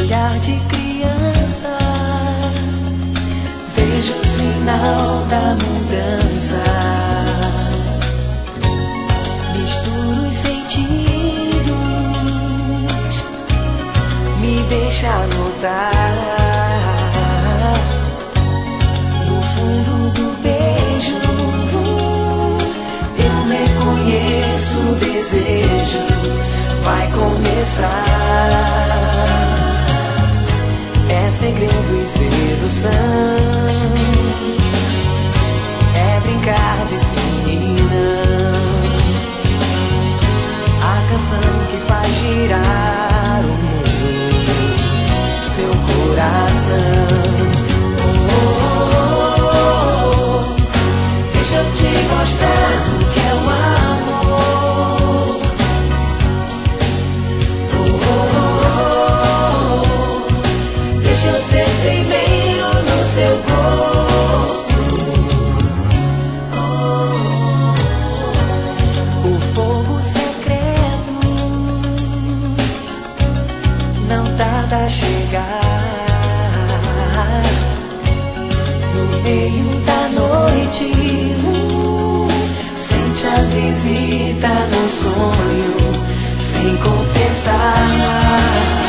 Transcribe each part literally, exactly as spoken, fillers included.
olhar de criança, vejo o sinal da mudança. Misturo os sentidos, me deixa notar. No fundo do beijo, eu reconheço o desejo. Vai começar. É segredo e sedução, é brincar de sim e não. A canção que faz girar o mundo, seu coração. Oh, oh, oh, oh. Deixa eu te mostrar o que é o amor. Oh, oh, oh. Deixa eu ser primeiro no seu corpo. Oh, oh. O fogo secreto não tarda a chegar. No meio da noite, uh, sente a visita no sonho, sem confessar.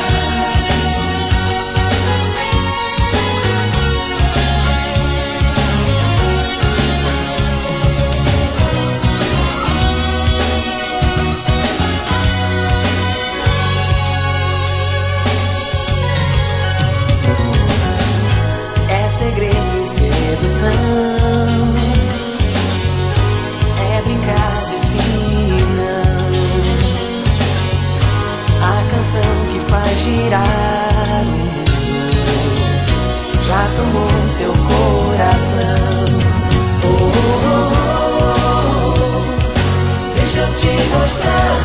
É brincar de sim e não. A canção que faz girar o mundo já tomou seu coração. Oh, oh, oh, oh. Deixa eu te mostrar